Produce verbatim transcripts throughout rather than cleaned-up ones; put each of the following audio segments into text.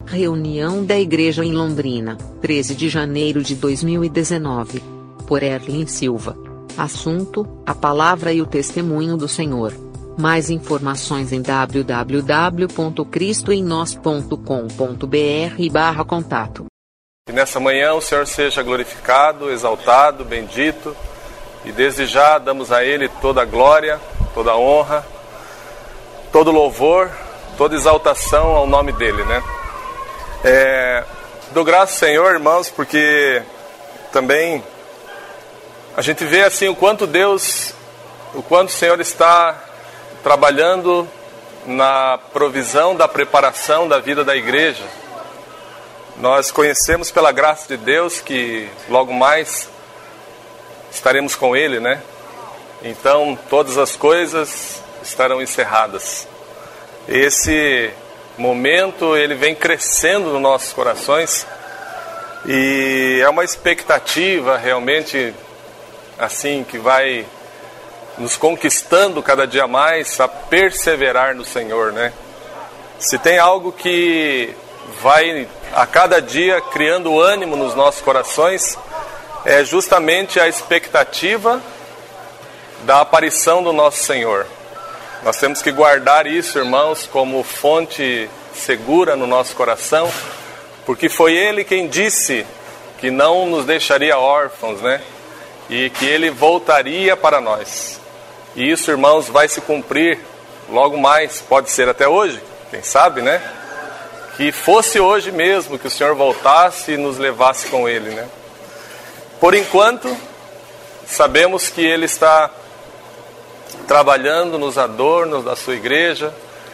Reunião da Igreja em Londrina, treze de janeiro de dois mil e dezenove. Por Erlin Silva. Assunto: a palavra e o testemunho do Senhor. Mais informações em w w w ponto cristo em nós ponto com ponto b r barra contato. Que nessa manhã o Senhor seja glorificado, exaltado, bendito, e desde já damos a Ele toda a glória, toda a honra, todo louvor, toda exaltação ao nome dEle, né? É, dou graças ao Senhor, irmãos, porque também a gente vê assim o quanto Deus, o quanto o Senhor está trabalhando na provisão da preparação da vida da igreja. Nós conhecemos pela graça de Deus que logo mais estaremos com Ele, né? Então todas as coisas estarão encerradas. Esse momento ele vem crescendo nos nossos corações e é uma expectativa realmente assim que vai nos conquistando cada dia mais a perseverar no Senhor, né? Se tem algo que vai a cada dia criando ânimo nos nossos corações, é justamente a expectativa da aparição do nosso Senhor. Nós temos que guardar isso, irmãos, como fonte segura no nosso coração, porque foi Ele quem disse que não nos deixaria órfãos, né? E que Ele voltaria para nós. E isso, irmãos, vai se cumprir logo mais, pode ser até hoje, quem sabe, né? Que fosse hoje mesmo que o Senhor voltasse e nos levasse com Ele, né? Por enquanto, sabemos que Ele está trabalhando nos adornos da sua igreja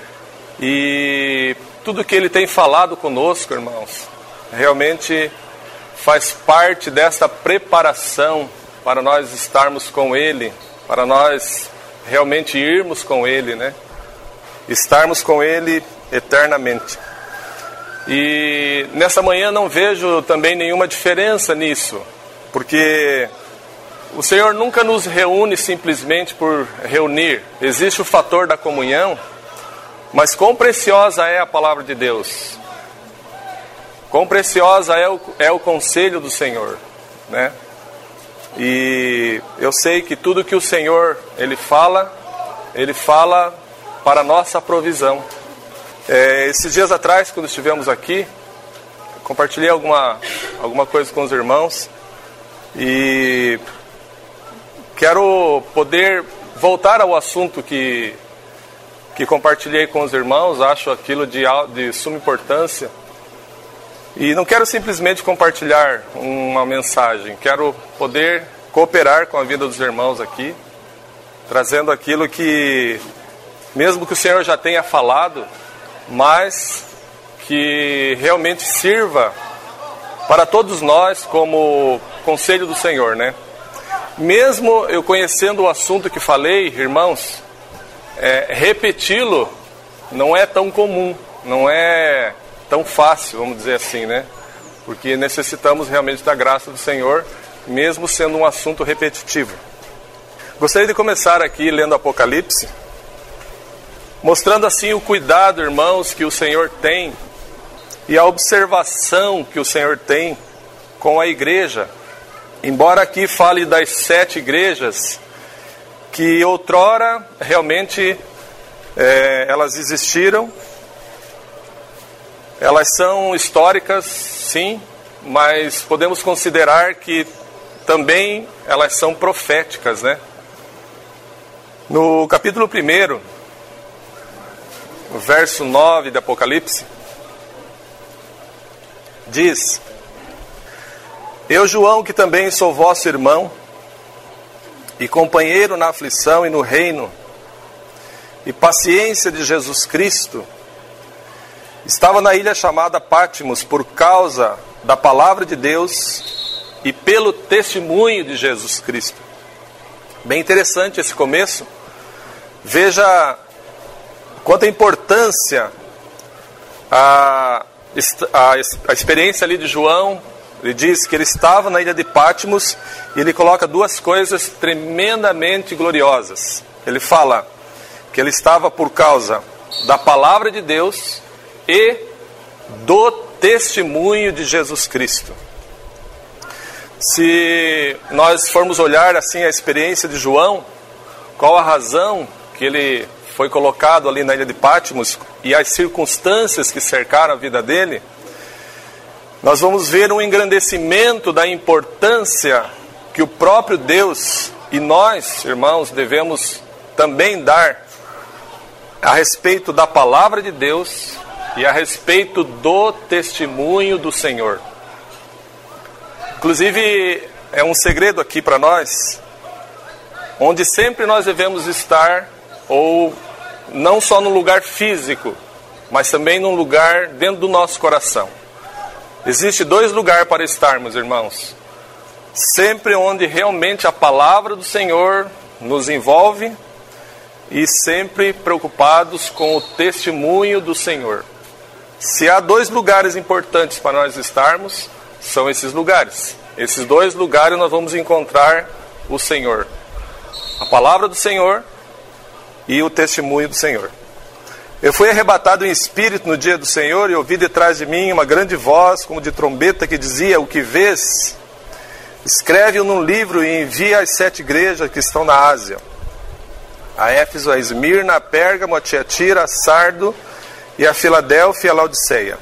e tudo que Ele tem falado conosco, irmãos, realmente faz parte dessa preparação para nós estarmos com Ele, para nós realmente irmos com Ele, né? Estarmos com Ele eternamente. E nessa manhã não vejo também nenhuma diferença nisso, porque o Senhor nunca nos reúne simplesmente por reunir. Existe o fator da comunhão, mas quão preciosa é a palavra de Deus. Quão preciosa é o, é o conselho do Senhor, né? E eu sei que tudo que o Senhor, Ele fala, Ele fala para a nossa provisão. É, esses dias atrás, quando estivemos aqui, compartilhei alguma, alguma coisa com os irmãos e quero poder voltar ao assunto que, que compartilhei com os irmãos. Acho aquilo de, de suma importância. E não quero simplesmente compartilhar uma mensagem. Quero poder cooperar com a vida dos irmãos aqui, trazendo aquilo que, mesmo que o Senhor já tenha falado, mas que realmente sirva para todos nós como conselho do Senhor, né? Mesmo eu conhecendo o assunto que falei, irmãos, é, repeti-lo não é tão comum, não é tão fácil, vamos dizer assim, né? Porque necessitamos realmente da graça do Senhor, mesmo sendo um assunto repetitivo. Gostaria de começar aqui lendo Apocalipse, mostrando assim o cuidado, irmãos, que o Senhor tem e a observação que o Senhor tem com a igreja. Embora aqui fale das sete igrejas que outrora realmente é, elas existiram, elas são históricas, sim, mas podemos considerar que também elas são proféticas, né? No capítulo primeiro, o verso nove de Apocalipse, diz: Eu, João, que também sou vosso irmão, e companheiro na aflição e no reino, e paciência de Jesus Cristo, estava na ilha chamada Patmos por causa da palavra de Deus e pelo testemunho de Jesus Cristo. Bem interessante esse começo. Veja quanta importância a, a, a experiência ali de João. Ele diz que ele estava na ilha de Patmos e ele coloca duas coisas tremendamente gloriosas. Ele fala que ele estava por causa da palavra de Deus e do testemunho de Jesus Cristo. Se nós formos olhar assim a experiência de João, qual a razão que ele foi colocado ali na ilha de Patmos e as circunstâncias que cercaram a vida dele, nós vamos ver um engrandecimento da importância que o próprio Deus e nós, irmãos, devemos também dar a respeito da palavra de Deus e a respeito do testemunho do Senhor. Inclusive, é um segredo aqui para nós, onde sempre nós devemos estar, ou não só no lugar físico, mas também num lugar dentro do nosso coração. Existem dois lugares para estarmos, irmãos. Sempre onde realmente a palavra do Senhor nos envolve e sempre preocupados com o testemunho do Senhor. Se há dois lugares importantes para nós estarmos, são esses lugares. Esses dois lugares nós vamos encontrar o Senhor. A palavra do Senhor e o testemunho do Senhor. Eu fui arrebatado em espírito no dia do Senhor e ouvi detrás de mim uma grande voz, como de trombeta, que dizia: o que vês, escreve-o num livro e envia às sete igrejas que estão na Ásia. A Éfeso, a Esmirna, a Pérgamo, a Tiatira, a Sardo e a Filadélfia e a Laodiceia.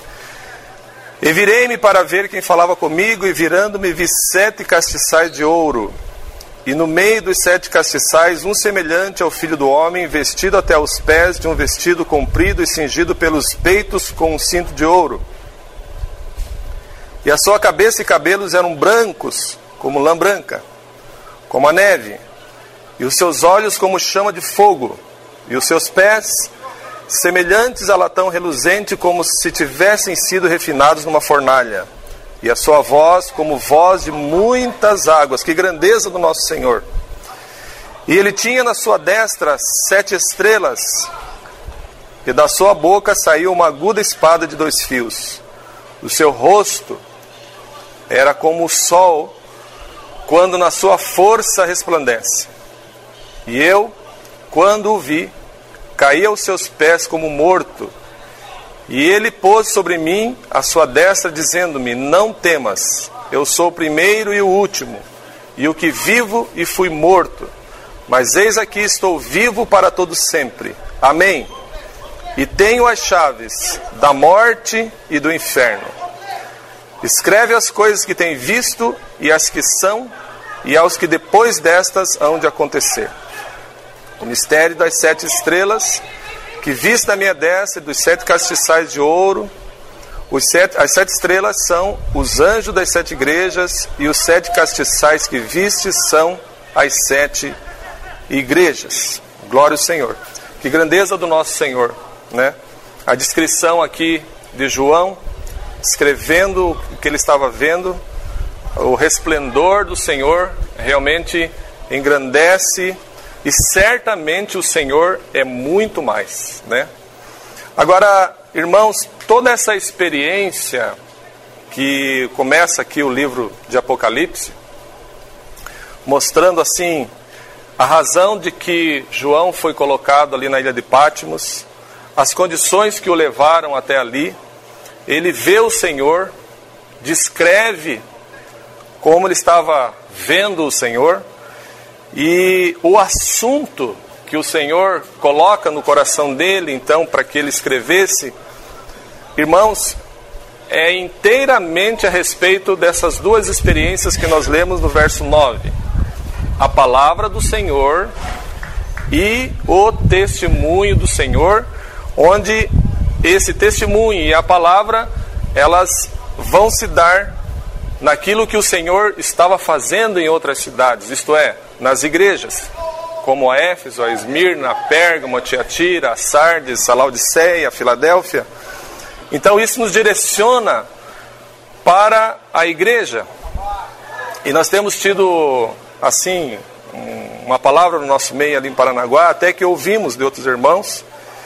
E virei-me para ver quem falava comigo, e virando-me vi sete castiçais de ouro. E no meio dos sete castiçais, um semelhante ao Filho do Homem, vestido até os pés de um vestido comprido e cingido pelos peitos com um cinto de ouro. E a sua cabeça e cabelos eram brancos, como lã branca, como a neve, e os seus olhos como chama de fogo, e os seus pés semelhantes a latão reluzente, como se tivessem sido refinados numa fornalha. E a sua voz como voz de muitas águas. Que grandeza do nosso Senhor! E ele tinha na sua destra sete estrelas, e da sua boca saiu uma aguda espada de dois fios. O seu rosto era como o sol, quando na sua força resplandece. E eu, quando o vi, caí aos seus pés como morto. E ele pôs sobre mim a sua destra, dizendo-me: não temas, eu sou o primeiro e o último, e o que vivo e fui morto. Mas eis aqui estou vivo para todo sempre. Amém. E tenho as chaves da morte e do inferno. Escreve as coisas que tem visto e as que são, e aos que depois destas hão de acontecer. O mistério das sete estrelas que viste na minha destra, dos sete castiçais de ouro. Os sete, as sete estrelas são os anjos das sete igrejas, e os sete castiçais que viste são as sete igrejas. Glória ao Senhor. Que grandeza do nosso Senhor, né? A descrição aqui de João, escrevendo o que ele estava vendo, o resplendor do Senhor realmente engrandece. E certamente o Senhor é muito mais, né? Agora, irmãos, toda essa experiência que começa aqui o livro de Apocalipse, mostrando assim a razão de que João foi colocado ali na ilha de Patmos, as condições que o levaram até ali. Ele vê o Senhor, descreve como ele estava vendo o Senhor. E o assunto que o Senhor coloca no coração dele, então, para que ele escrevesse, irmãos, é inteiramente a respeito dessas duas experiências que nós lemos no verso nove. A palavra do Senhor e o testemunho do Senhor, onde esse testemunho e a palavra, elas vão se dar naquilo que o Senhor estava fazendo em outras cidades, isto é, nas igrejas, como a Éfeso, a Esmirna, a Pérgamo, a Tiatira, a Sardes, a Laodiceia, a Filadélfia. Então isso nos direciona para a igreja. E nós temos tido, assim, uma palavra no nosso meio ali em Paranaguá, até que ouvimos de outros irmãos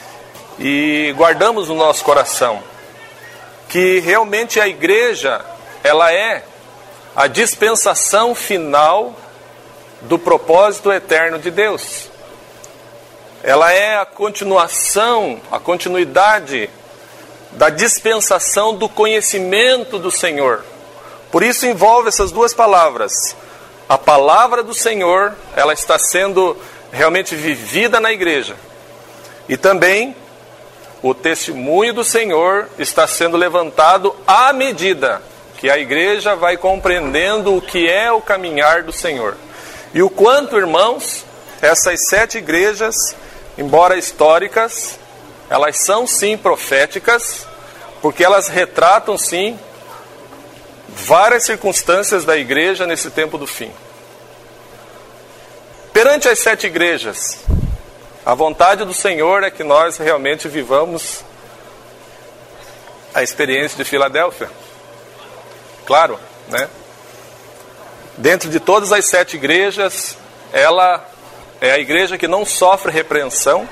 e guardamos no nosso coração, que realmente a igreja, ela é a dispensação final do propósito eterno de Deus. Ela é a continuação, a continuidade da dispensação do conhecimento do Senhor. Por isso envolve essas duas palavras. A palavra do Senhor, ela está sendo realmente vivida na igreja. E também o testemunho do Senhor está sendo levantado à medida que a igreja vai compreendendo o que é o caminhar do Senhor. E o quanto, irmãos, essas sete igrejas, embora históricas, elas são sim proféticas, porque elas retratam sim várias circunstâncias da igreja nesse tempo do fim. Perante as sete igrejas, a vontade do Senhor é que nós realmente vivamos a experiência de Filadélfia. Claro, né? Dentro de todas as sete igrejas, ela é a igreja que não sofre repreensão,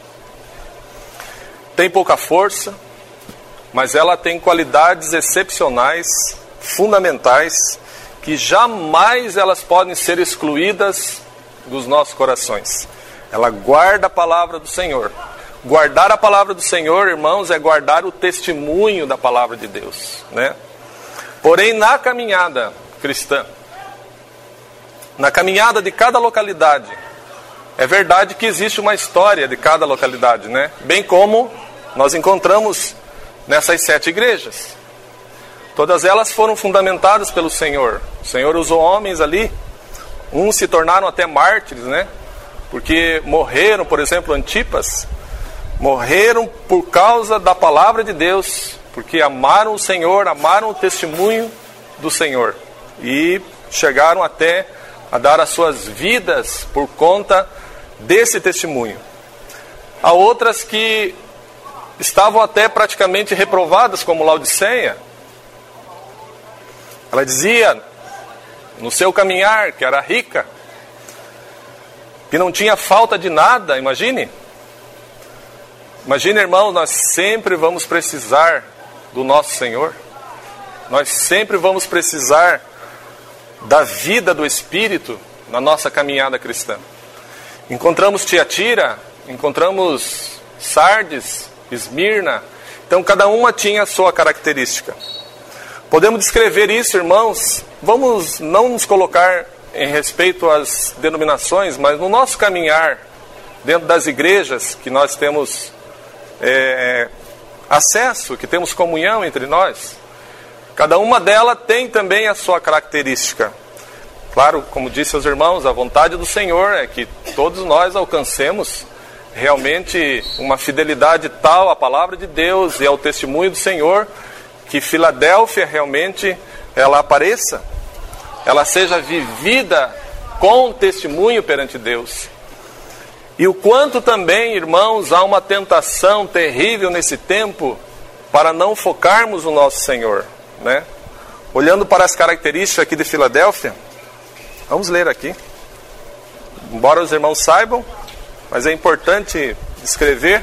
tem pouca força, mas ela tem qualidades excepcionais, fundamentais, que jamais elas podem ser excluídas dos nossos corações. Ela guarda a palavra do Senhor. Guardar a palavra do Senhor, irmãos, é guardar o testemunho da palavra de Deus, né? Porém, na caminhada cristã, na caminhada de cada localidade, é verdade que existe uma história de cada localidade, né? Bem como nós encontramos nessas sete igrejas. Todas elas foram fundamentadas pelo Senhor. O Senhor usou homens ali, uns se tornaram até mártires, né? Porque morreram, por exemplo, Antipas, morreram por causa da palavra de Deus, porque amaram o Senhor, amaram o testemunho do Senhor e chegaram até a dar as suas vidas por conta desse testemunho. Há outras que estavam até praticamente reprovadas, como Laodiceia. Ela dizia no seu caminhar que era rica, que não tinha falta de nada. Imagine. Imagine, irmão, nós sempre vamos precisar do nosso Senhor. Nós sempre vamos precisar da vida do Espírito na nossa caminhada cristã. Encontramos Tiatira, encontramos Sardes, Esmirna. Então cada uma tinha a sua característica. Podemos descrever isso, irmãos. Vamos não nos colocar em respeito às denominações, mas no nosso caminhar dentro das igrejas que nós temos é, acesso, que temos comunhão entre nós, cada uma delas tem também a sua característica. Claro, como disse aos irmãos, a vontade do Senhor é que todos nós alcancemos realmente uma fidelidade tal à palavra de Deus e ao testemunho do Senhor, que Filadélfia realmente ela apareça, ela seja vivida com testemunho perante Deus. E o quanto também, irmãos, há uma tentação terrível nesse tempo para não focarmos no nosso Senhor, né? Olhando para as características aqui de Filadélfia, vamos ler aqui. Embora os irmãos saibam, mas é importante escrever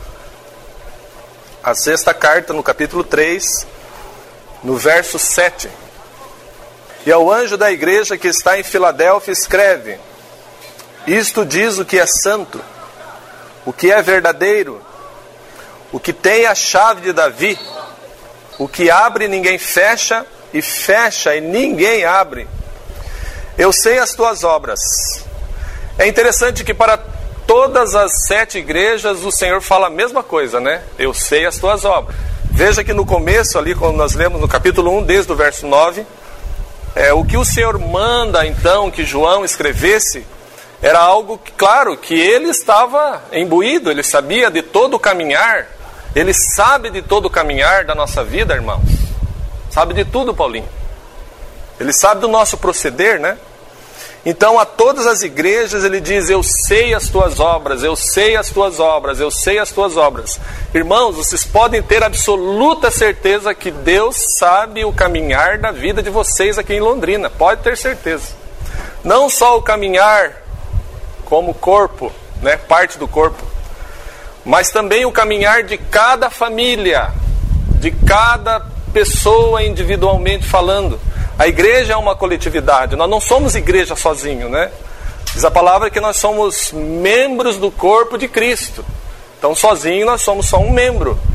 a sexta carta no capítulo três, no verso sete. E ao anjo da igreja que está em Filadélfia escreve: isto diz o que é santo, o que é verdadeiro, o que tem a chave de Davi, o que abre ninguém fecha, e fecha e ninguém abre. Eu sei as tuas obras. É interessante que para todas as sete igrejas o Senhor fala a mesma coisa, né? Eu sei as tuas obras. Veja que no começo ali, quando nós lemos no capítulo um, desde o verso nove, é, o que o Senhor manda então que João escrevesse era algo que, claro, que ele estava imbuído, ele sabia de todo o caminhar, ele sabe de todo o caminhar da nossa vida, irmãos. Sabe de tudo, Paulinho. Ele sabe do nosso proceder, né? Então a todas as igrejas ele diz: eu sei as tuas obras, eu sei as tuas obras, eu sei as tuas obras. Irmãos, vocês podem ter absoluta certeza que Deus sabe o caminhar da vida de vocês aqui em Londrina. Pode ter certeza. Não só o caminhar como corpo, né, parte do corpo, mas também o caminhar de cada família, de cada pessoa individualmente falando. A igreja é uma coletividade, nós não somos igreja sozinho, né? Diz a palavra que nós somos membros do corpo de Cristo. Então sozinho nós somos só um membro.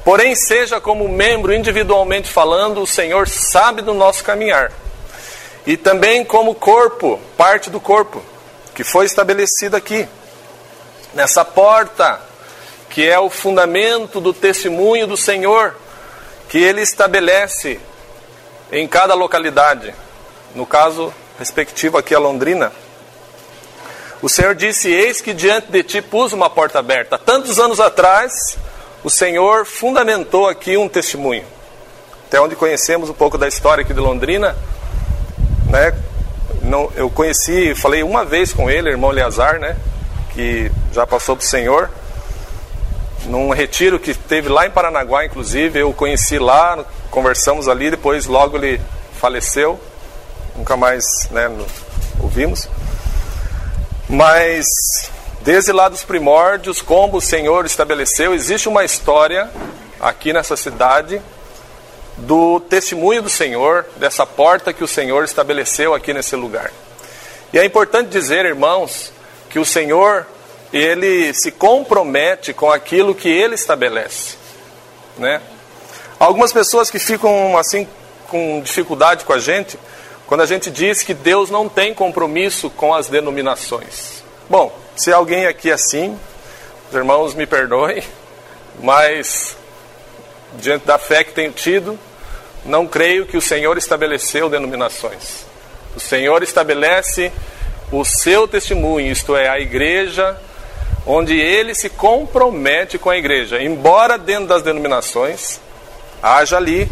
Porém, seja como membro individualmente falando, o Senhor sabe do nosso caminhar. E também como corpo, parte do corpo, que foi estabelecido aqui. Nessa porta, que é o fundamento do testemunho do Senhor, que Ele estabelece em cada localidade. No caso respectivo aqui a Londrina. O Senhor disse, eis que diante de ti pus uma porta aberta. Tantos anos atrás, o Senhor fundamentou aqui um testemunho. Até onde conhecemos um pouco da história aqui de Londrina, né? Não, eu conheci, falei uma vez com ele, irmão Eleazar, né? Que já passou para o Senhor. Num retiro que teve lá em Paranaguá, inclusive, eu conheci lá, conversamos ali, depois logo ele faleceu. Nunca mais, né, ouvimos. Mas, desde lá dos primórdios, como o Senhor estabeleceu, existe uma história aqui nessa cidade do testemunho do Senhor, dessa porta que o Senhor estabeleceu aqui nesse lugar. E é importante dizer, irmãos, que o Senhor, Ele se compromete com aquilo que Ele estabelece, né? Algumas pessoas que ficam assim com dificuldade com a gente, quando a gente diz que Deus não tem compromisso com as denominações. Bom, se alguém aqui é assim, os irmãos me perdoem, mas diante da fé que tenho tido, não creio que o Senhor estabeleceu denominações. O Senhor estabelece o seu testemunho, isto é, a igreja, onde Ele se compromete com a igreja. Embora dentro das denominações haja ali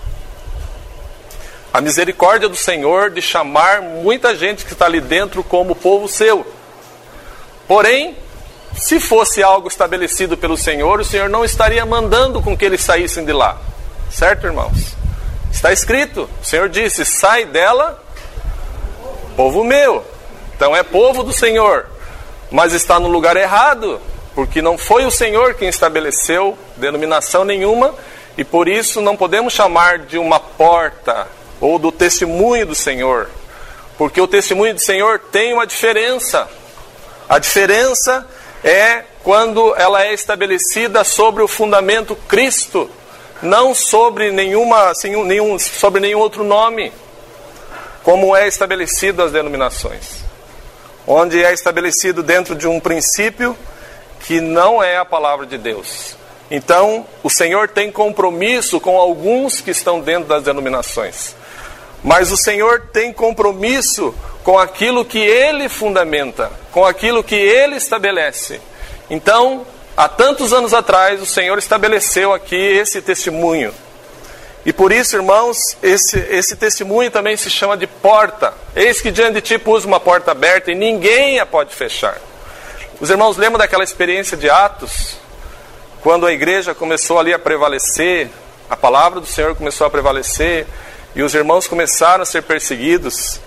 a misericórdia do Senhor de chamar muita gente que está ali dentro como povo seu. Porém, se fosse algo estabelecido pelo Senhor, o Senhor não estaria mandando com que eles saíssem de lá. Certo, irmãos? Está escrito, o Senhor disse, sai dela, povo meu. Então é povo do Senhor, mas está no lugar errado, porque não foi o Senhor quem estabeleceu denominação nenhuma, e por isso não podemos chamar de uma porta, ou do testemunho do Senhor, porque o testemunho do Senhor tem uma diferença. A diferença é quando ela é estabelecida sobre o fundamento Cristo, não sobre nenhuma, assim, nenhum, sobre nenhum outro nome, como é estabelecido as denominações, onde é estabelecido dentro de um princípio que não é a palavra de Deus. Então, o Senhor tem compromisso com alguns que estão dentro das denominações, mas o Senhor tem compromisso com aquilo que Ele fundamenta, com aquilo que Ele estabelece. Então, há tantos anos atrás, o Senhor estabeleceu aqui esse testemunho. E por isso, irmãos, esse, esse testemunho também se chama de porta. Eis que diante de ti pus uma porta aberta e ninguém a pode fechar. Os irmãos lembram daquela experiência de Atos? Quando a igreja começou ali a prevalecer, a palavra do Senhor começou a prevalecer, e os irmãos começaram a ser perseguidos.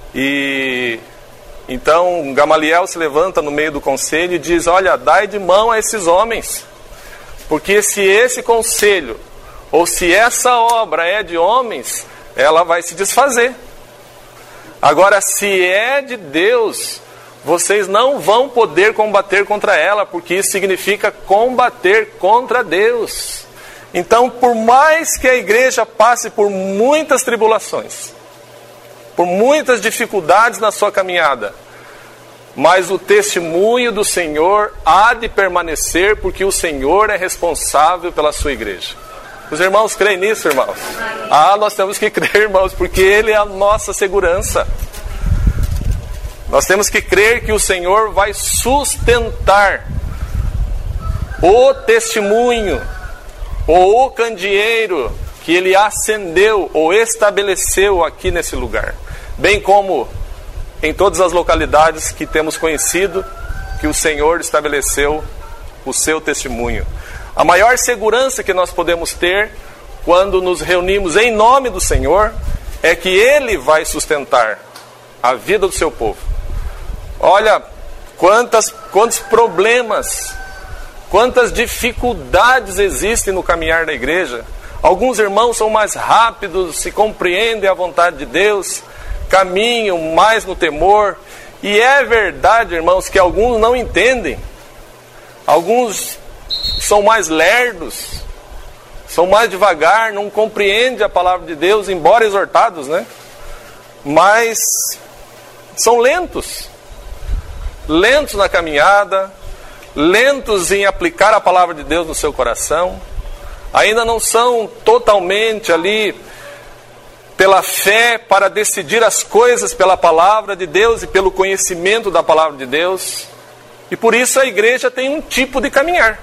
E então Gamaliel se levanta no meio do conselho e diz, olha, dai de mão a esses homens, porque se esse conselho, ou se essa obra é de homens, ela vai se desfazer. Agora, se é de Deus, vocês não vão poder combater contra ela, porque isso significa combater contra Deus. Então, por mais que a igreja passe por muitas tribulações, por muitas dificuldades na sua caminhada, mas o testemunho do Senhor há de permanecer, porque o Senhor é responsável pela sua igreja. Os irmãos creem nisso, irmãos? Ah, nós temos que crer, irmãos, porque Ele é a nossa segurança. Nós temos que crer que o Senhor vai sustentar o testemunho, ou o candeeiro que Ele acendeu ou estabeleceu aqui nesse lugar. Bem como em todas as localidades que temos conhecido, que o Senhor estabeleceu o seu testemunho. A maior segurança que nós podemos ter quando nos reunimos em nome do Senhor é que Ele vai sustentar a vida do seu povo. Olha, quantas, quantos problemas, quantas dificuldades existem no caminhar da igreja. Alguns irmãos são mais rápidos, se compreendem a vontade de Deus, caminham mais no temor. E é verdade, irmãos, que alguns não entendem. Alguns são mais lerdos, são mais devagar, não compreendem a palavra de Deus, embora exortados, né? Mas são lentos. Lentos na caminhada, lentos em aplicar a palavra de Deus no seu coração. Ainda não são totalmente ali pela fé para decidir as coisas pela palavra de Deus e pelo conhecimento da palavra de Deus. E por isso a igreja tem um tipo de caminhar.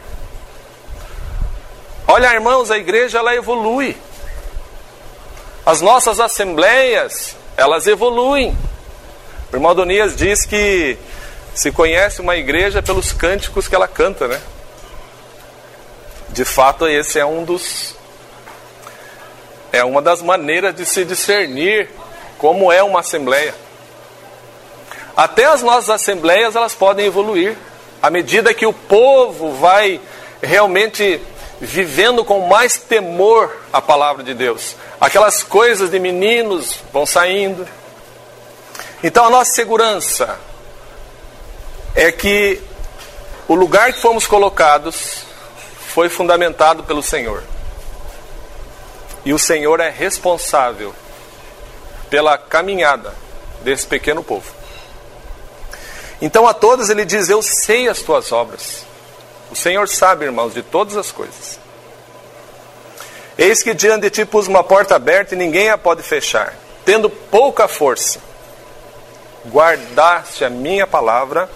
Olha, irmãos, a igreja ela evolui. As nossas assembleias, elas evoluem. O irmão Adonias diz que se conhece uma igreja pelos cânticos que ela canta, né? De fato, esse é um dos é uma das maneiras de se discernir como é uma assembleia. Até as nossas assembleias, elas podem evoluir à medida que o povo vai realmente vivendo com mais temor a palavra de Deus. Aquelas coisas de meninos vão saindo. Então a nossa segurança é que o lugar que fomos colocados foi fundamentado pelo Senhor. E o Senhor é responsável pela caminhada desse pequeno povo. Então a todos ele diz: eu sei as tuas obras. O Senhor sabe, irmãos, de todas as coisas. Eis que diante de ti pus uma porta aberta e ninguém a pode fechar. Tendo pouca força, guardaste a minha palavra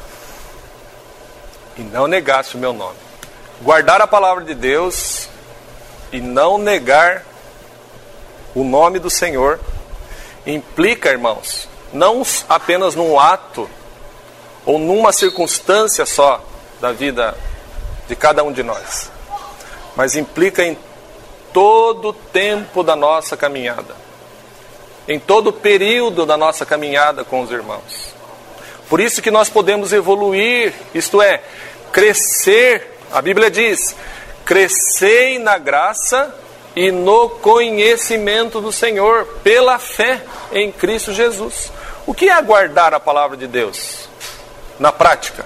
e não negaste o meu nome. Guardar a palavra de Deus e não negar o nome do Senhor implica, irmãos, não apenas num ato ou numa circunstância só da vida de cada um de nós, mas implica em todo o tempo da nossa caminhada, em todo o período da nossa caminhada com os irmãos. Por isso que nós podemos evoluir, isto é, crescer. A Bíblia diz: crescei na graça e no conhecimento do Senhor, pela fé em Cristo Jesus. O que é aguardar a palavra de Deus na prática?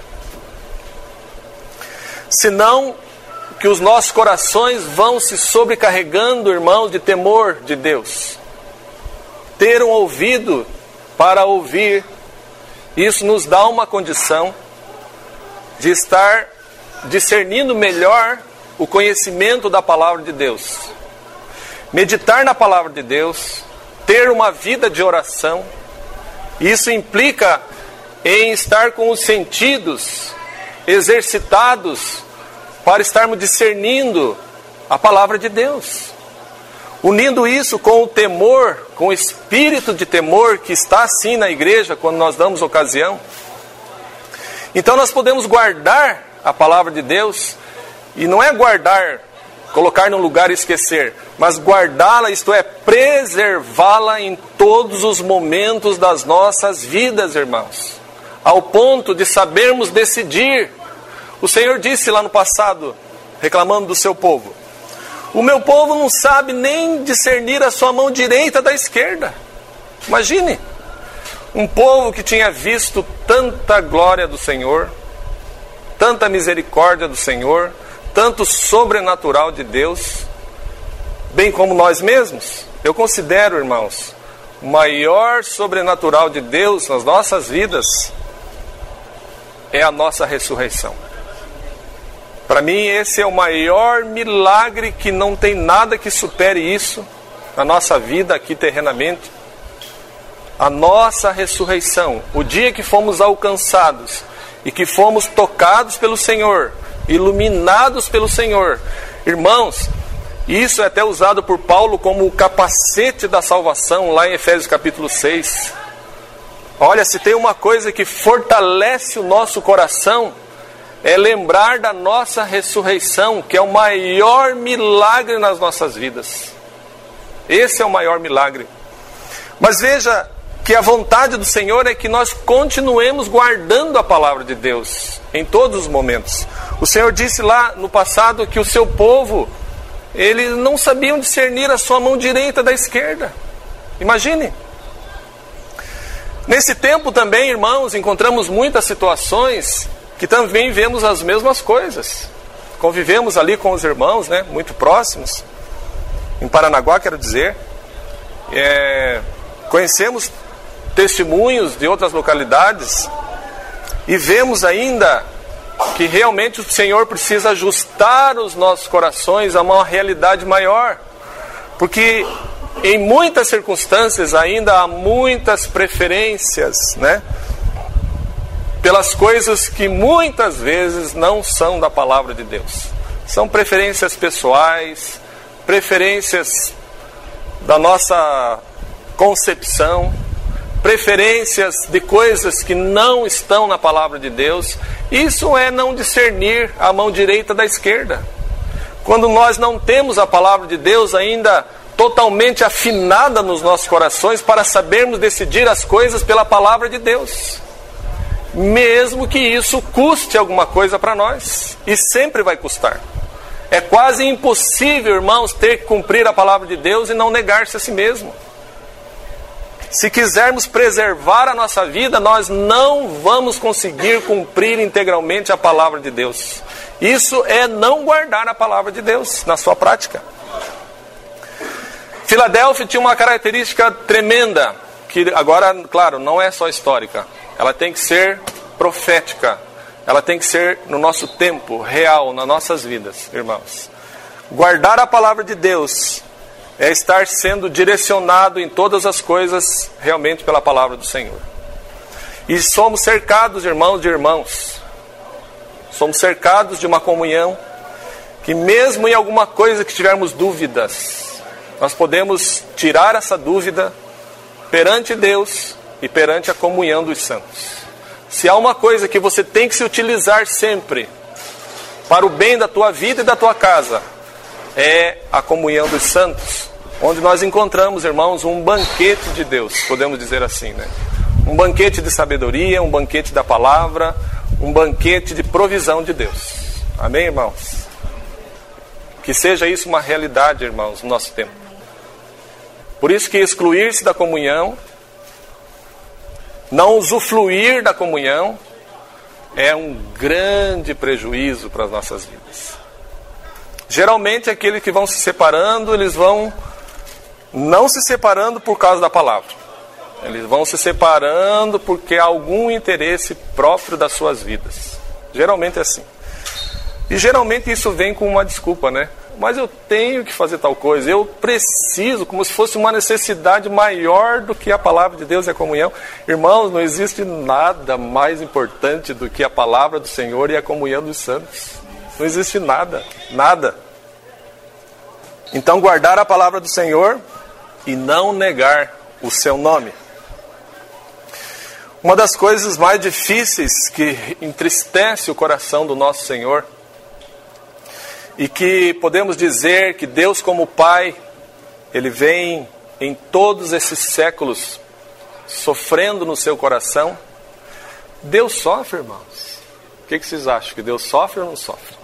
Senão que os nossos corações vão se sobrecarregando, irmãos, de temor de Deus. Ter um ouvido para ouvir, isso nos dá uma condição de estar discernindo melhor o conhecimento da palavra de Deus. Meditar na palavra de Deus, ter uma vida de oração, isso implica em estar com os sentidos exercitados para estarmos discernindo a palavra de Deus. Unindo isso com o temor, com o espírito de temor que está assim na igreja quando nós damos ocasião. Então nós podemos guardar a palavra de Deus, e não é guardar, colocar num lugar e esquecer, mas guardá-la, isto é, preservá-la em todos os momentos das nossas vidas, irmãos, ao ponto de sabermos decidir. O Senhor disse lá no passado, reclamando do seu povo: o meu povo não sabe nem discernir a sua mão direita da esquerda. Imagine, um povo que tinha visto tanta glória do Senhor, tanta misericórdia do Senhor, tanto sobrenatural de Deus, bem como nós mesmos. Eu considero, irmãos, o maior sobrenatural de Deus nas nossas vidas é a nossa ressurreição. Para mim, esse é o maior milagre, que não tem nada que supere isso na nossa vida aqui terrenamente. A nossa ressurreição, o dia que fomos alcançados e que fomos tocados pelo Senhor, iluminados pelo Senhor. Irmãos, isso é até usado por Paulo como o capacete da salvação, lá em Efésios capítulo seis. Olha, se tem uma coisa que fortalece o nosso coração, é lembrar da nossa ressurreição, que é o maior milagre nas nossas vidas. Esse é o maior milagre. Mas veja que a vontade do Senhor é que nós continuemos guardando a palavra de Deus em todos os momentos. O Senhor disse lá no passado que o seu povo, eles não sabiam discernir a sua mão direita da esquerda. Imagine. Nesse tempo também, irmãos, encontramos muitas situações que também vemos as mesmas coisas. Convivemos ali com os irmãos, né, muito próximos. em Paranaguá, quero dizer, é, conhecemos testemunhos de outras localidades e vemos ainda que realmente o Senhor precisa ajustar os nossos corações a uma realidade maior, porque em muitas circunstâncias ainda há muitas preferências, né, pelas coisas que muitas vezes não são da palavra de Deus. São preferências pessoais, preferências da nossa concepção, preferências de coisas que não estão na palavra de Deus. Isso é não discernir a mão direita da esquerda. Quando nós não temos a palavra de Deus ainda totalmente afinada nos nossos corações para sabermos decidir as coisas pela palavra de Deus, mesmo que isso custe alguma coisa para nós, e sempre vai custar. É quase impossível, irmãos, ter que cumprir a palavra de Deus e não negar-se a si mesmo. Se quisermos preservar a nossa vida, nós não vamos conseguir cumprir integralmente a palavra de Deus. Isso é não guardar a palavra de Deus na sua prática. Filadélfia tinha uma característica tremenda, que agora, claro, não é só histórica. Ela tem que ser profética. Ela tem que ser no nosso tempo, real, nas nossas vidas, irmãos. Guardar a palavra de Deus é estar sendo direcionado em todas as coisas realmente pela palavra do Senhor. E somos cercados, irmãos, de irmãos. Somos cercados de uma comunhão que mesmo em alguma coisa que tivermos dúvidas, nós podemos tirar essa dúvida perante Deus e perante a comunhão dos santos. Se há uma coisa que você tem que se utilizar sempre para o bem da tua vida e da tua casa, é a comunhão dos santos, onde nós encontramos, irmãos, um banquete de Deus, podemos dizer assim, né? Um banquete de sabedoria, um banquete da palavra, um banquete de provisão de Deus. Amém, irmãos? Que seja isso uma realidade, irmãos, no nosso tempo. Por isso que excluir-se da comunhão, não usufruir da comunhão, é um grande prejuízo para as nossas vidas. Geralmente aqueles que vão se separando, eles vão não se separando por causa da palavra. Eles vão se separando porque há algum interesse próprio das suas vidas. Geralmente é assim. E geralmente isso vem com uma desculpa, né? Mas eu tenho que fazer tal coisa, eu preciso, como se fosse uma necessidade maior do que a palavra de Deus e a comunhão. Irmãos, não existe nada mais importante do que a palavra do Senhor e a comunhão dos santos. Não existe nada, nada. Então guardar a palavra do Senhor e não negar o seu nome. Uma das coisas mais difíceis que entristece o coração do nosso Senhor, e que podemos dizer que Deus como Pai, Ele vem em todos esses séculos sofrendo no seu coração. Deus sofre, irmãos. O que vocês acham? Que Deus sofre ou não sofre?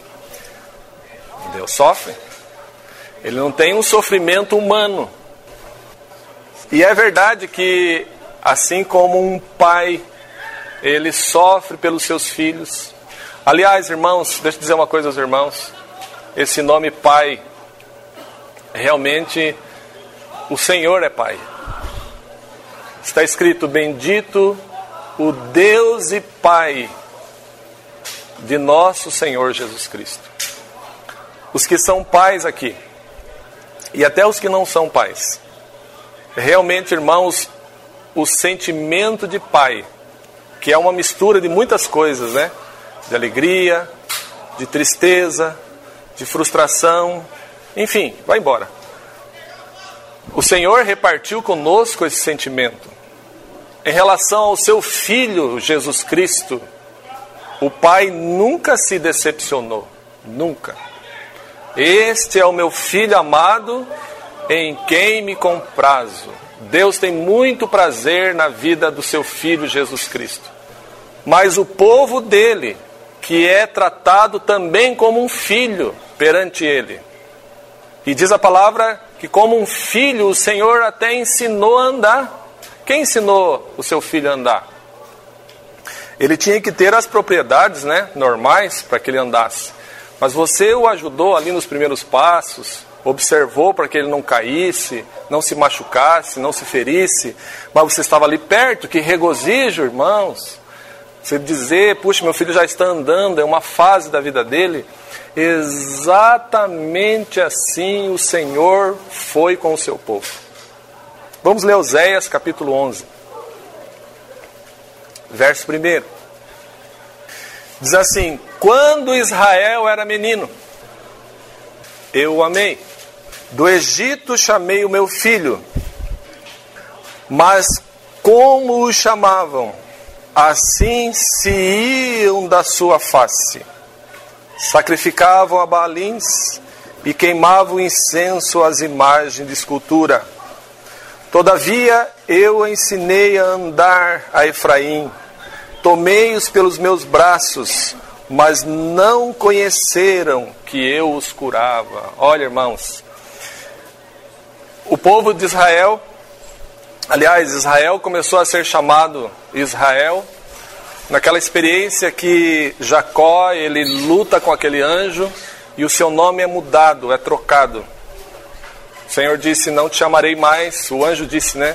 Deus sofre. Ele não tem um sofrimento humano. E é verdade que, assim como um pai, ele sofre pelos seus filhos. Aliás, irmãos, deixa eu dizer uma coisa aos irmãos. Esse nome Pai, realmente, o Senhor é Pai. Está escrito, bendito o Deus e Pai de nosso Senhor Jesus Cristo. Os que são pais aqui, e até os que não são pais, realmente, irmãos, o sentimento de pai, que é uma mistura de muitas coisas, né? De alegria, de tristeza, de frustração, enfim, vai embora. O Senhor repartiu conosco esse sentimento. Em relação ao seu Filho, Jesus Cristo, o Pai nunca se decepcionou, nunca. Este é o meu Filho amado, em quem me comprazo. Deus tem muito prazer na vida do seu Filho Jesus Cristo. Mas o povo dele, que é tratado também como um filho perante ele. E diz a palavra que como um filho o Senhor até ensinou a andar. Quem ensinou o seu filho a andar? Ele tinha que ter as propriedades, né, normais para que ele andasse. Mas você o ajudou ali nos primeiros passos, observou para que ele não caísse, não se machucasse, não se ferisse, mas você estava ali perto. Que regozijo, irmãos. Você dizer, puxa, meu filho já está andando, é uma fase da vida dele. Exatamente assim o Senhor foi com o seu povo. Vamos ler Oséias capítulo onze, verso primeiro. Diz assim: quando Israel era menino, eu o amei. Do Egito chamei o meu filho. Mas como o chamavam, assim se iam da sua face. Sacrificavam a Baalins e queimavam incenso às imagens de escultura. Todavia eu ensinei a andar a Efraim. Tomei-os pelos meus braços, mas não conheceram que eu os curava. Olha, irmãos, o povo de Israel, aliás, Israel começou a ser chamado Israel naquela experiência que Jacó, ele luta com aquele anjo e o seu nome é mudado, é trocado. O Senhor disse, não te chamarei mais, o anjo disse, né?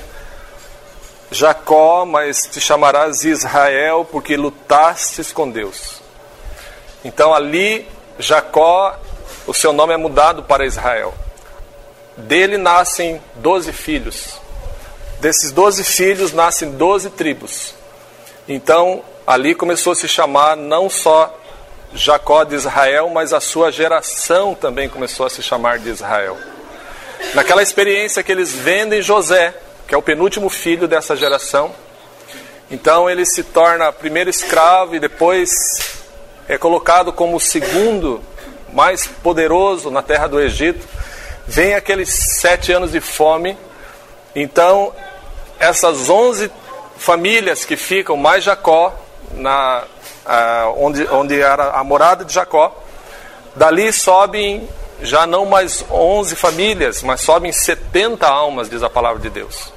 Jacó, mas te chamarás Israel, porque lutastes com Deus. Então ali, Jacó, o seu nome é mudado para Israel. Dele nascem doze filhos. Desses doze filhos nascem doze tribos. Então, ali começou a se chamar não só Jacó de Israel, mas a sua geração também começou a se chamar de Israel. Naquela experiência que eles vendem José, que é o penúltimo filho dessa geração. Então ele se torna primeiro escravo e depois é colocado como o segundo mais poderoso na terra do Egito. Vem aqueles sete anos de fome. Então essas onze famílias que ficam, mais Jacó, na, a, onde, onde era a morada de Jacó, dali sobem já não mais onze famílias, mas sobem setenta almas, diz a palavra de Deus.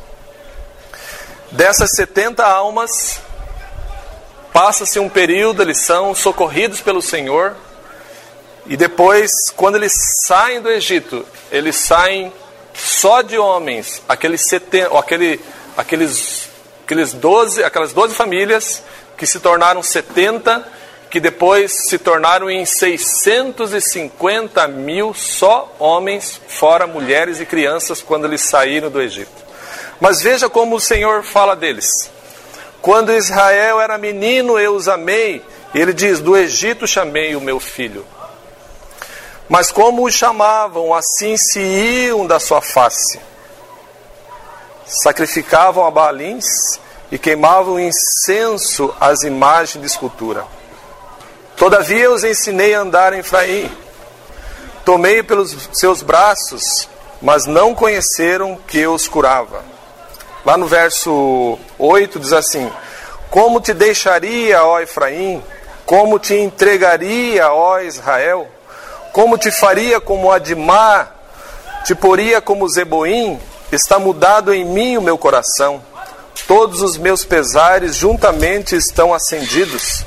Dessas setenta almas, passa-se um período, eles são socorridos pelo Senhor, e depois, quando eles saem do Egito, eles saem só de homens, aqueles setenta, ou aquele, aqueles, aqueles doze, aquelas doze famílias que se tornaram setenta, que depois se tornaram em seiscentos e cinquenta mil só homens, fora mulheres e crianças, quando eles saíram do Egito. Mas veja como o Senhor fala deles. Quando Israel era menino, eu os amei. Ele diz, do Egito chamei o meu filho. Mas como o chamavam, assim se iam da sua face. Sacrificavam a Baalins e queimavam incenso às imagens de escultura. Todavia eu os ensinei a andar em Efraim. Tomei pelos seus braços, mas não conheceram que eu os curava. Lá no verso oito diz assim: como te deixaria, ó Efraim? Como te entregaria, ó Israel? Como te faria como Adimá? Te poria como Zeboim? Está mudado em mim o meu coração. Todos os meus pesares juntamente estão acendidos.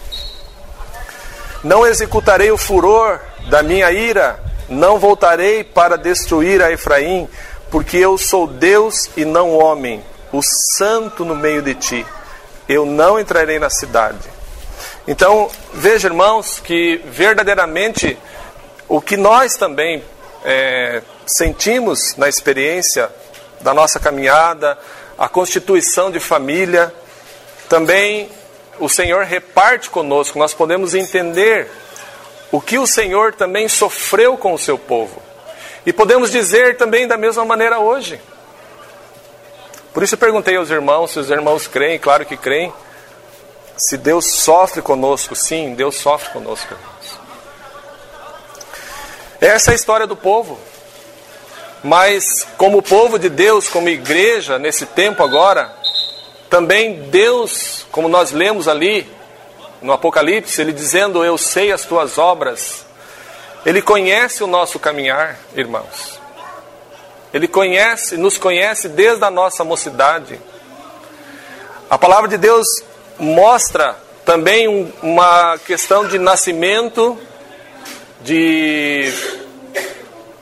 Não executarei o furor da minha ira, não voltarei para destruir a Efraim, porque eu sou Deus e não homem, o santo no meio de ti. Eu não entrarei na cidade. Então, veja, irmãos, que verdadeiramente o que nós também é, sentimos na experiência da nossa caminhada, a constituição de família, também o Senhor reparte conosco. Nós podemos entender o que o Senhor também sofreu com o seu povo. E podemos dizer também da mesma maneira hoje. Por isso eu perguntei aos irmãos, se os irmãos creem, claro que creem, se Deus sofre conosco. Sim, Deus sofre conosco, irmãos. Essa é a história do povo. Mas como povo de Deus, como igreja, nesse tempo agora, também Deus, como nós lemos ali no Apocalipse, Ele dizendo, eu sei as tuas obras. Ele conhece o nosso caminhar, irmãos. Ele conhece, nos conhece desde a nossa mocidade. A palavra de Deus mostra também um, uma questão de nascimento, de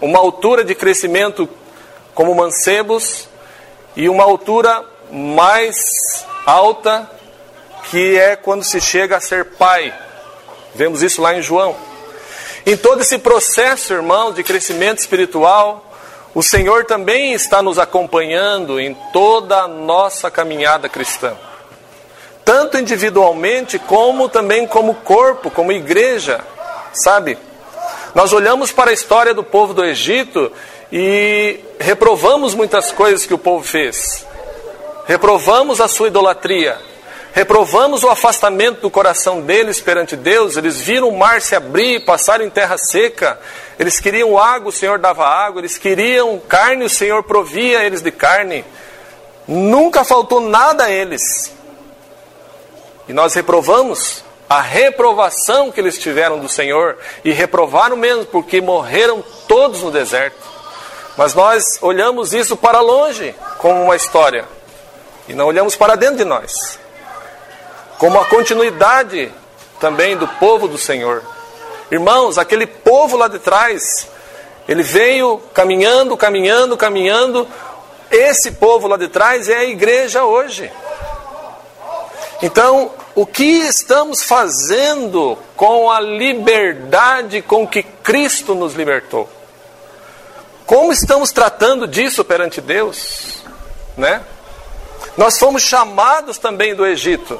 uma altura de crescimento como mancebos e uma altura mais alta, que é quando se chega a ser pai. Vemos isso lá em João. Em todo esse processo, irmão, de crescimento espiritual, o Senhor também está nos acompanhando em toda a nossa caminhada cristã. Tanto individualmente, como também como corpo, como igreja, sabe? Nós olhamos para a história do povo do Egito e reprovamos muitas coisas que o povo fez. Reprovamos a sua idolatria. Reprovamos o afastamento do coração deles perante Deus. Eles viram o mar se abrir, passaram em terra seca. Eles queriam água, o Senhor dava água. Eles queriam carne, o Senhor provia eles de carne. Nunca faltou nada a eles. E nós reprovamos a reprovação que eles tiveram do Senhor. E reprovaram mesmo, porque morreram todos no deserto. Mas nós olhamos isso para longe, como uma história. E não olhamos para dentro de nós, como a continuidade também do povo do Senhor. Irmãos, aquele povo lá de trás, ele veio caminhando, caminhando, caminhando. Esse povo lá de trás é a igreja hoje. Então, o que estamos fazendo com a liberdade com que Cristo nos libertou? Como estamos tratando disso perante Deus, né? Nós fomos chamados também do Egito.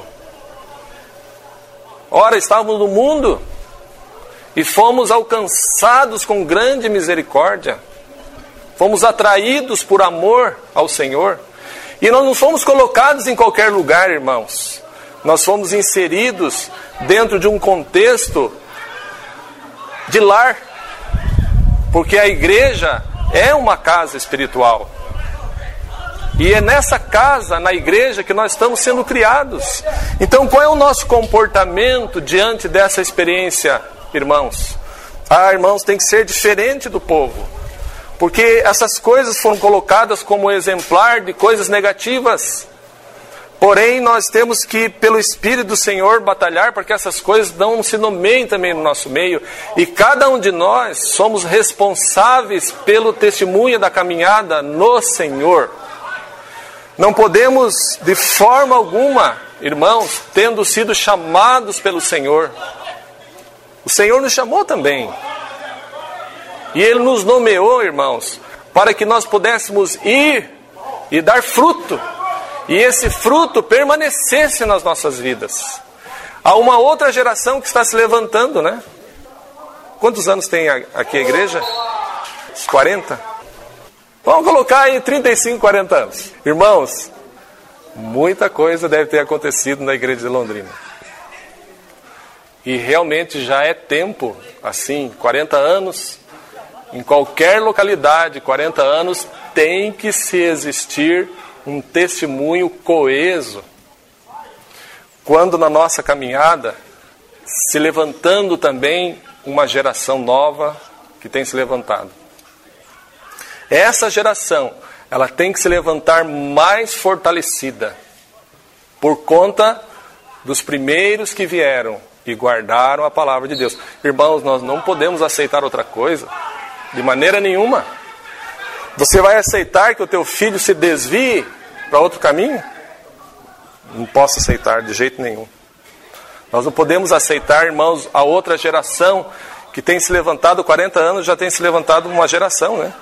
Ora, estávamos no mundo e fomos alcançados com grande misericórdia. Fomos atraídos por amor ao Senhor. E nós não fomos colocados em qualquer lugar, irmãos. Nós fomos inseridos dentro de um contexto de lar. Porque a igreja é uma casa espiritual. E é nessa casa, na igreja, que nós estamos sendo criados. Então, qual é o nosso comportamento diante dessa experiência, irmãos? Ah, irmãos, tem que ser diferente do povo. Porque essas coisas foram colocadas como exemplar de coisas negativas. Porém, nós temos que, pelo Espírito do Senhor, batalhar para que essas coisas não se nomeiem também no nosso meio. E cada um de nós somos responsáveis pelo testemunho da caminhada no Senhor. Não podemos, de forma alguma, irmãos, tendo sido chamados pelo Senhor. O Senhor nos chamou também. E Ele nos nomeou, irmãos, para que nós pudéssemos ir e dar fruto. E esse fruto permanecesse nas nossas vidas. Há uma outra geração que está se levantando, né? Quantos anos tem aqui a igreja? Uns quarenta? Vamos colocar aí trinta e cinco, quarenta anos. Irmãos, muita coisa deve ter acontecido na igreja de Londrina. E realmente já é tempo, assim, quarenta anos, em qualquer localidade, quarenta anos, tem que se existir um testemunho coeso. Quando na nossa caminhada, se levantando também uma geração nova que tem se levantado. Essa geração, ela tem que se levantar mais fortalecida, por conta dos primeiros que vieram e guardaram a palavra de Deus. Irmãos, nós não podemos aceitar outra coisa, de maneira nenhuma. Você vai aceitar que o teu filho se desvie para outro caminho? Não posso aceitar de jeito nenhum. Nós não podemos aceitar, irmãos, a outra geração que tem se levantado, quarenta anos já tem se levantado uma geração, né?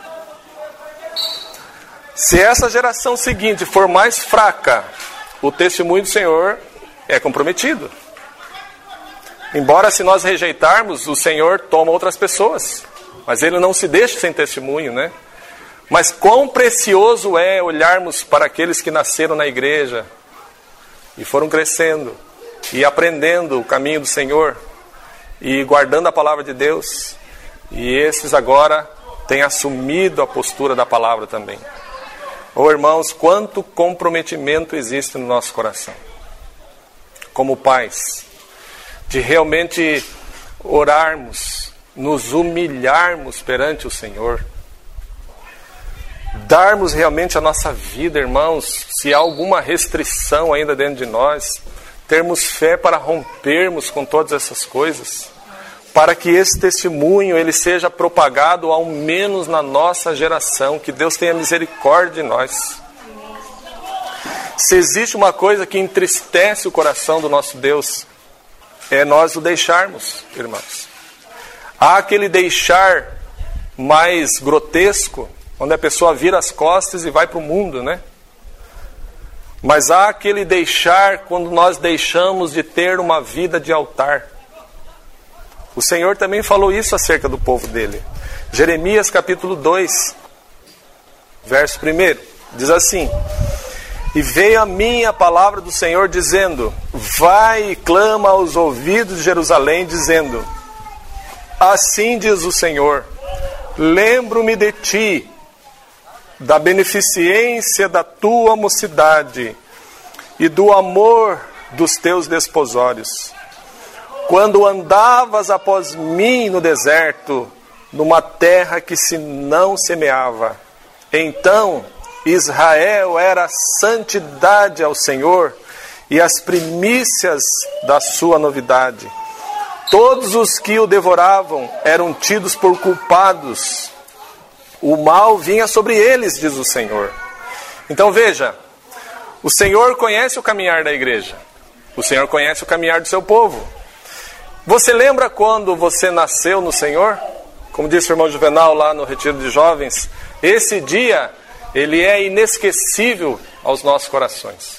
Se essa geração seguinte for mais fraca, o testemunho do Senhor é comprometido. Embora se nós rejeitarmos, o Senhor toma outras pessoas. Mas Ele não se deixa sem testemunho, né? Mas quão precioso é olharmos para aqueles que nasceram na igreja e foram crescendo e aprendendo o caminho do Senhor e guardando a palavra de Deus. E esses agora têm assumido a postura da palavra também. Oh, irmãos, quanto comprometimento existe no nosso coração, como pais, de realmente orarmos, nos humilharmos perante o Senhor, darmos realmente a nossa vida, irmãos, se há alguma restrição ainda dentro de nós, termos fé para rompermos com todas essas coisas, para que esse testemunho ele seja propagado ao menos na nossa geração. Que Deus tenha misericórdia de nós. Se existe uma coisa que entristece o coração do nosso Deus, é nós o deixarmos, irmãos. Há aquele deixar mais grotesco, onde a pessoa vira as costas e vai para o mundo, né? Mas há aquele deixar quando nós deixamos de ter uma vida de altar. O Senhor também falou isso acerca do povo dele. Jeremias capítulo dois, verso primeiro, diz assim: e veio a mim a palavra do Senhor dizendo: vai e clama aos ouvidos de Jerusalém, dizendo: assim diz o Senhor, lembro-me de ti, da beneficência da tua mocidade e do amor dos teus desposórios, quando andavas após mim no deserto, numa terra que se não semeava. Então Israel era santidade ao Senhor e as primícias da sua novidade. Todos os que o devoravam eram tidos por culpados. O mal vinha sobre eles, diz o Senhor. Então veja, o Senhor conhece o caminhar da igreja. O Senhor conhece o caminhar do seu povo. Você lembra quando você nasceu no Senhor? Como disse o irmão Juvenal lá no Retiro de Jovens, esse dia, ele é inesquecível aos nossos corações.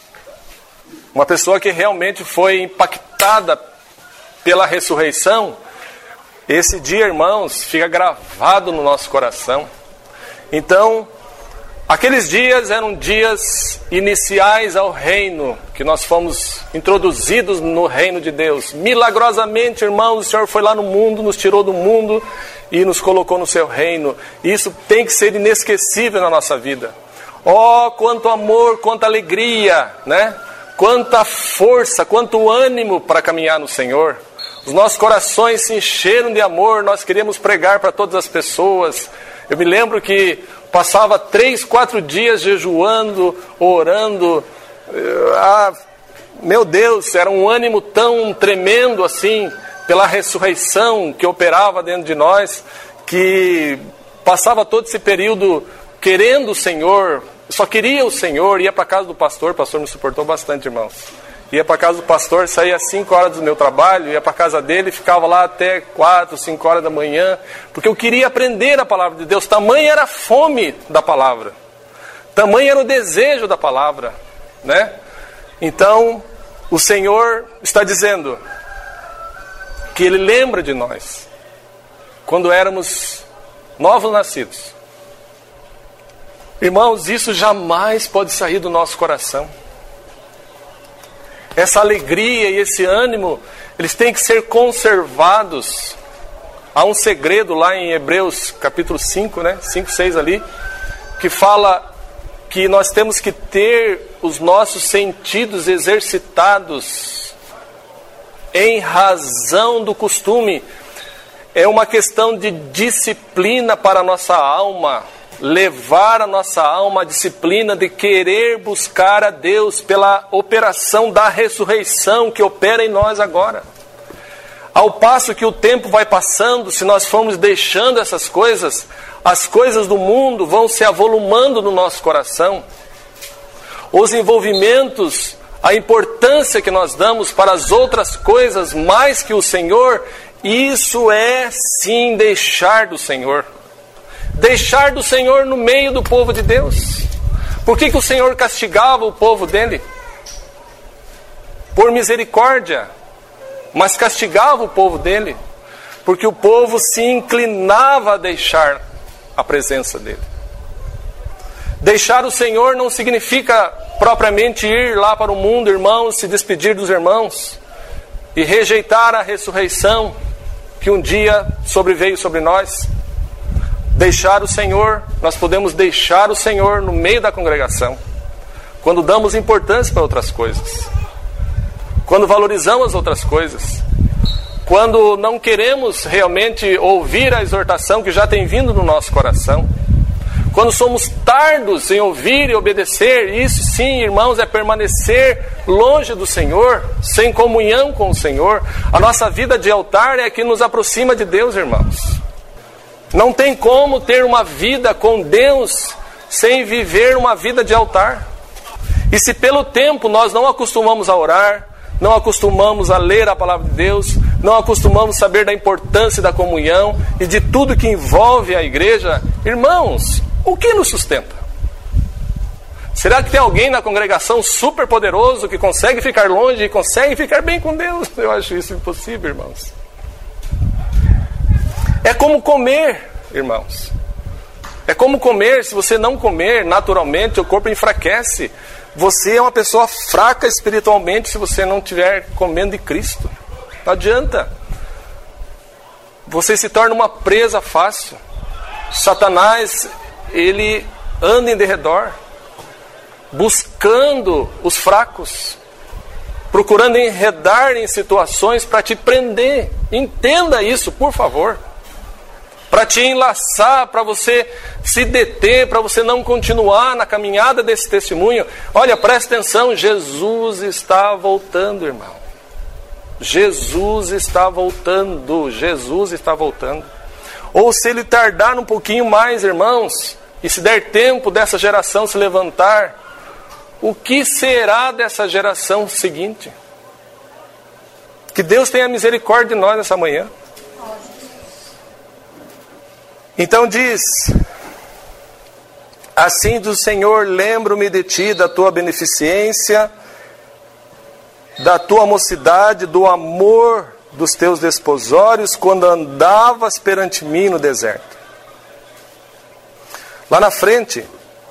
Uma pessoa que realmente foi impactada pela ressurreição, esse dia, irmãos, fica gravado no nosso coração. Então, aqueles dias eram dias iniciais ao reino, que nós fomos introduzidos no reino de Deus. Milagrosamente, irmãos, o Senhor foi lá no mundo, nos tirou do mundo e nos colocou no seu reino. E isso tem que ser inesquecível na nossa vida. Oh, quanto amor, quanta alegria, né? Quanta força, quanto ânimo para caminhar no Senhor. Os nossos corações se encheram de amor, nós queríamos pregar para todas as pessoas. Eu me lembro que passava três, quatro dias jejuando, orando. Ah, meu Deus, era um ânimo tão tremendo assim, pela ressurreição que operava dentro de nós, que passava todo esse período querendo o Senhor, só queria o Senhor, ia para a casa do pastor, o pastor me suportou bastante, irmãos. Ia para a casa do pastor, saía às cinco horas do meu trabalho, ia para a casa dele, ficava lá até quatro, cinco horas da manhã, porque eu queria aprender a palavra de Deus. Tamanha era a fome da palavra, tamanho era o desejo da palavra, né? Então, o Senhor está dizendo que Ele lembra de nós, quando éramos novos nascidos. Irmãos, isso jamais pode sair do nosso coração. Essa alegria e esse ânimo, eles têm que ser conservados. Há um segredo lá em Hebreus capítulo cinco, né? cinco, seis ali, que fala que nós temos que ter os nossos sentidos exercitados em razão do costume. É uma questão de disciplina para a nossa alma. Levar a nossa alma à disciplina de querer buscar a Deus pela operação da ressurreição que opera em nós agora. Ao passo que o tempo vai passando, se nós formos deixando essas coisas, as coisas do mundo vão se avolumando no nosso coração. Os envolvimentos, a importância que nós damos para as outras coisas mais que o Senhor, isso é sim deixar do Senhor. Deixar do Senhor no meio do povo de Deus. Por que que o Senhor castigava o povo dele? Por misericórdia. Mas castigava o povo dele, porque o povo se inclinava a deixar a presença dele. Deixar o Senhor não significa propriamente ir lá para o mundo, irmãos, se despedir dos irmãos e rejeitar a ressurreição que um dia sobreveio sobre nós. Deixar o Senhor, nós podemos deixar o Senhor no meio da congregação, quando damos importância para outras coisas, quando valorizamos outras coisas, quando não queremos realmente ouvir a exortação que já tem vindo no nosso coração, Quando somos tardos em ouvir e obedecer, isso sim, irmãos, é permanecer longe do Senhor, sem comunhão com o Senhor. A nossa vida de altar é a que nos aproxima de Deus, irmãos. Não tem como ter uma vida com Deus sem viver uma vida de altar. E se pelo tempo nós não acostumamos a orar, não acostumamos a ler a palavra de Deus, não acostumamos a saber da importância da comunhão e de tudo que envolve a igreja, irmãos, o que nos sustenta? Será que tem alguém na congregação super poderoso que consegue ficar longe e consegue ficar bem com Deus? Eu acho isso impossível, irmãos. É como comer, irmãos. É como comer. Se você não comer, naturalmente o corpo enfraquece. Você é uma pessoa fraca espiritualmente se você não estiver comendo de Cristo. Não adianta. Você se torna uma presa fácil. Satanás, ele anda em derredor, buscando os fracos, procurando enredar em situações para te prender. Entenda isso, por favor. Para te enlaçar, para você se deter, para você não continuar na caminhada desse testemunho. Olha, presta atenção, Jesus está voltando, irmão. Jesus está voltando, Jesus está voltando. Ou se ele tardar um pouquinho mais, irmãos, e se der tempo dessa geração se levantar, o que será dessa geração seguinte? Que Deus tenha misericórdia de nós nessa manhã. Então diz: assim do Senhor, lembro-me de ti, da tua beneficência, da tua mocidade, do amor dos teus desposórios, quando andavas perante mim no deserto. Lá na frente,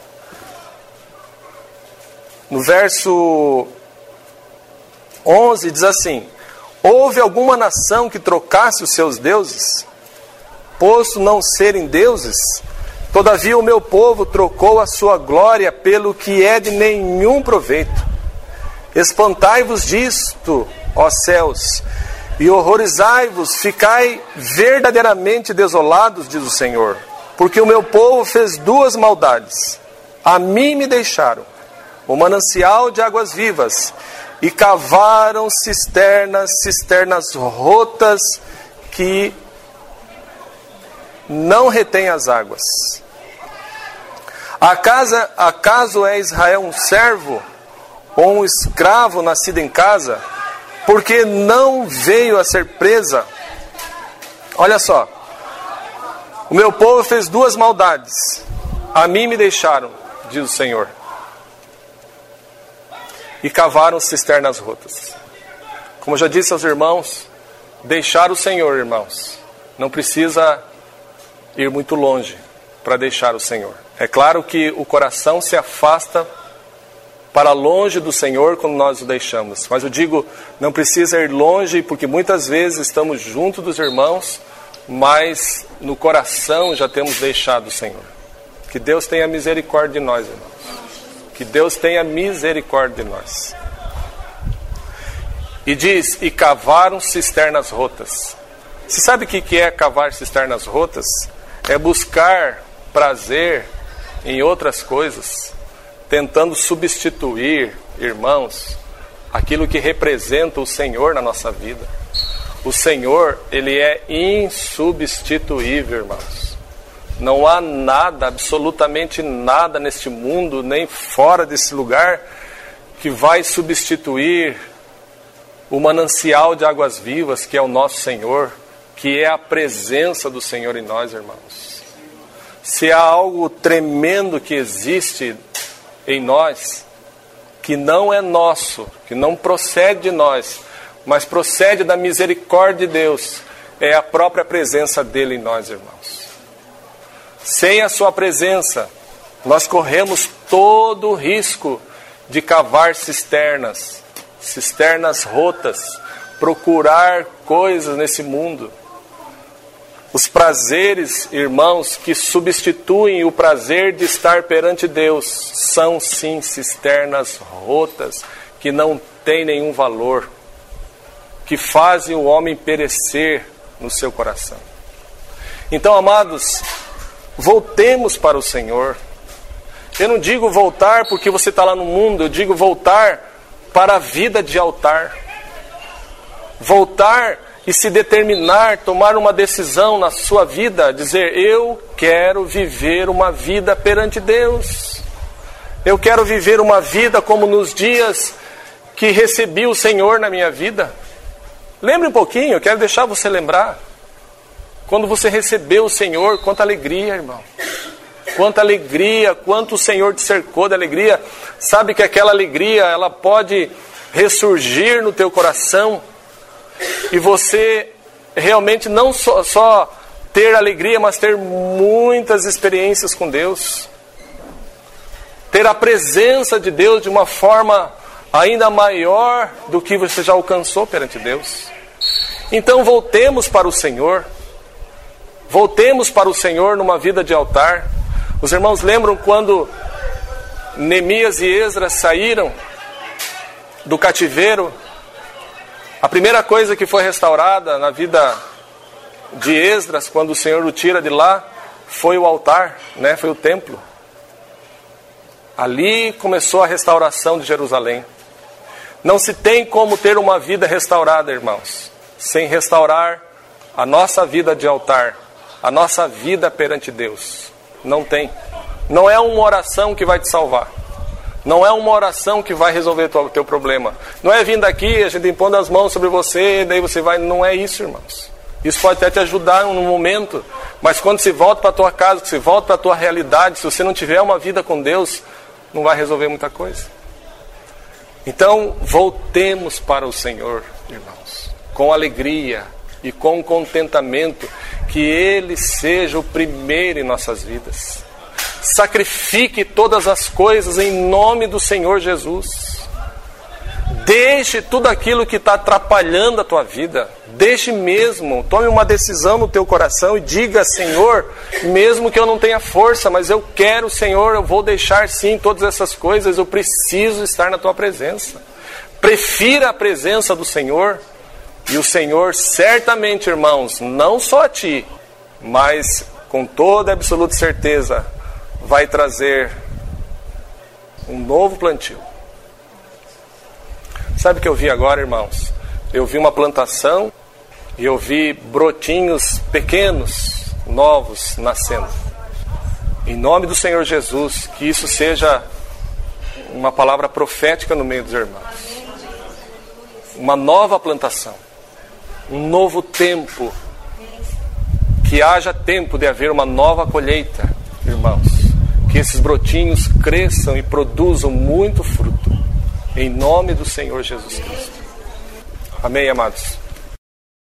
no verso onze, diz assim: houve alguma nação que trocasse os seus deuses, posto não serem deuses? Todavia o meu povo trocou a sua glória pelo que é de nenhum proveito. Espantai-vos disto, ó céus, e horrorizai-vos, ficai verdadeiramente desolados, diz o Senhor, porque o meu povo fez duas maldades. A mim me deixaram o manancial de águas vivas, e cavaram cisternas, cisternas rotas, que não retém as águas. Acaso, acaso é Israel um servo ou um escravo nascido em casa, porque não veio a ser presa? Olha só, o meu povo fez duas maldades, a mim me deixaram, diz o Senhor, e cavaram cisternas rotas. Como eu já disse aos irmãos, deixar o Senhor, irmãos, não precisa ir muito longe para deixar o Senhor. É claro que o coração se afasta para longe do Senhor quando nós o deixamos. Mas eu digo, não precisa ir longe, porque muitas vezes estamos junto dos irmãos, mas no coração já temos deixado o Senhor. Que Deus tenha misericórdia de nós, irmãos. Que Deus tenha misericórdia de nós. E diz: e cavaram cisternas rotas. Você sabe o que é cavar cisternas rotas? É buscar prazer em outras coisas, tentando substituir, irmãos, aquilo que representa o Senhor na nossa vida. O Senhor, ele é insubstituível, irmãos. Não há nada, absolutamente nada neste mundo, nem fora desse lugar, que vai substituir o manancial de águas vivas, que é o nosso Senhor, que é a presença do Senhor em nós, irmãos. Se há algo tremendo que existe em nós, que não é nosso, que não procede de nós, mas procede da misericórdia de Deus, é a própria presença dele em nós, irmãos. Sem a sua presença, nós corremos todo o risco de cavar cisternas, cisternas rotas, procurar coisas nesse mundo. Os prazeres, irmãos, que substituem o prazer de estar perante Deus, são sim cisternas rotas, que não têm nenhum valor, que fazem o homem perecer no seu coração. Então, amados, voltemos para o Senhor. Eu não digo voltar porque você está lá no mundo, eu digo voltar para a vida de altar. Voltar e se determinar, tomar uma decisão na sua vida, dizer: eu quero viver uma vida perante Deus. Eu quero viver uma vida como nos dias que recebi o Senhor na minha vida. Lembre um pouquinho, eu quero deixar você lembrar. Quando você recebeu o Senhor, quanta alegria, irmão. Quanta alegria, quanto o Senhor te cercou de alegria. Sabe que aquela alegria, ela pode ressurgir no teu coração. E você realmente não só, só ter alegria, mas ter muitas experiências com Deus. Ter a presença de Deus de uma forma ainda maior do que você já alcançou perante Deus. Então voltemos para o Senhor. Voltemos para o Senhor numa vida de altar. Os irmãos lembram quando Neemias e Esdras saíram do cativeiro? A primeira coisa que foi restaurada na vida de Esdras, quando o Senhor o tira de lá, foi o altar, né? Foi o templo. Ali começou a restauração de Jerusalém. Não se tem como ter uma vida restaurada, irmãos, sem restaurar a nossa vida de altar, a nossa vida perante Deus. Não tem. Não é uma oração que vai te salvar. Não é uma oração que vai resolver o teu problema. Não é vindo aqui, a gente impondo as mãos sobre você, daí você vai... Não é isso, irmãos. Isso pode até te ajudar num momento, mas quando você volta para a tua casa, que você volta para a tua realidade, se você não tiver uma vida com Deus, não vai resolver muita coisa. Então, voltemos para o Senhor, irmãos, com alegria e com contentamento, que Ele seja o primeiro em nossas vidas. Sacrifique todas as coisas em nome do Senhor Jesus. Deixe tudo aquilo que está atrapalhando a tua vida. Deixe mesmo. Tome uma decisão no teu coração e diga: Senhor, mesmo que eu não tenha força, mas eu quero, Senhor, eu vou deixar sim todas essas coisas. Eu preciso estar na tua presença. Prefira a presença do Senhor. E o Senhor certamente, irmãos, não só a ti, mas com toda a absoluta certeza, vai trazer um novo plantio. Sabe o que eu vi agora, irmãos? Eu vi uma plantação e eu vi brotinhos pequenos, novos, nascendo. Em nome do Senhor Jesus, que isso seja uma palavra profética no meio dos irmãos. Uma nova plantação. Um novo tempo. Que haja tempo de haver uma nova colheita, irmãos. Que esses brotinhos cresçam e produzam muito fruto. Em nome do Senhor Jesus Cristo. Amém, amados?